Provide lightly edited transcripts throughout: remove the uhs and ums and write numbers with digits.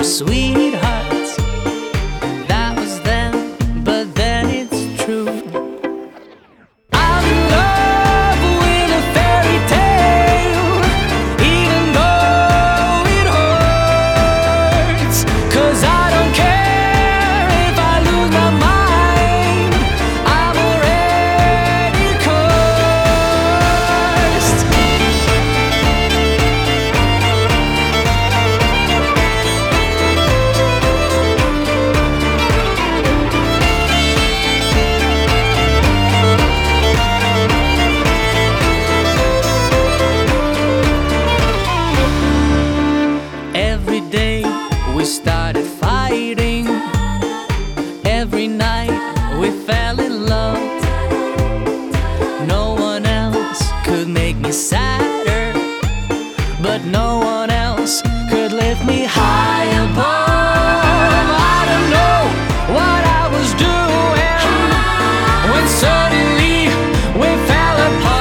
sweethearts. That was then, but then it's true. I'm in love with a fairy tale, even though it hurts. 'Cause I don't care if I lose my mind, I'm already cursed. Every day we started fighting, every night we fell in love. No one else could make me sadder, but no one else could lift me high above. I don't know what I was doing when suddenly we fell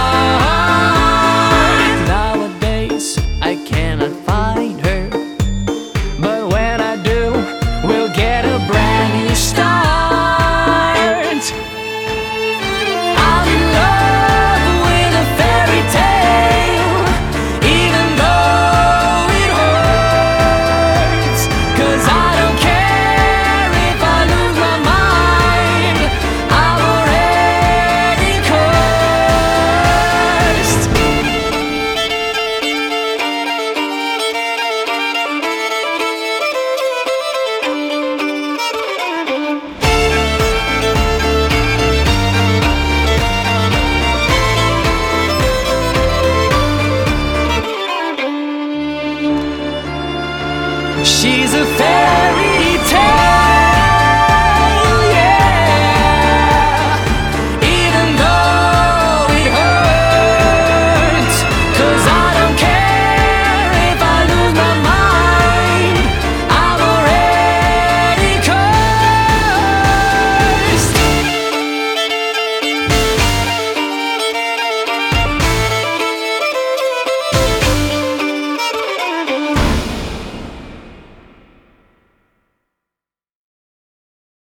apart. Nowadays I cannot find her, but when I do, we'll get a brand new start. I'm in love with a fairy tale, even though it hurts. 'Cause I don't care if I lose my mind, I'm already cursed. She's a fairy